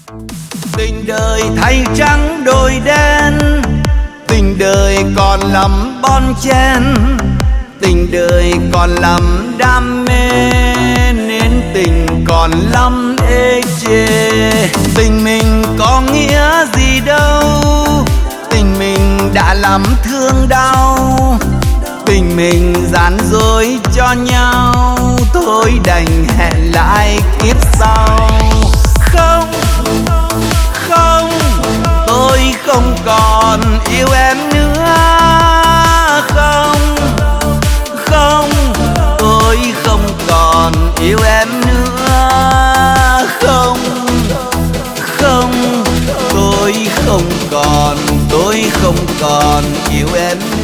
Tình đời thay trắng đổi đen, tình đời còn lắm bon chen, tình đời còn lắm đam mê nên tình còn lắm ê chê. Tình mình có nghĩa gì đâu, tình mình đã lắm thương đau, tình mình gian dối cho nhau, thôi đành hẹn lại kiếp sau. Không, không, tôi không còn yêu em nữa. Không, không, tôi không còn yêu em nữa. Không, không, tôi không còn yêu em nữa.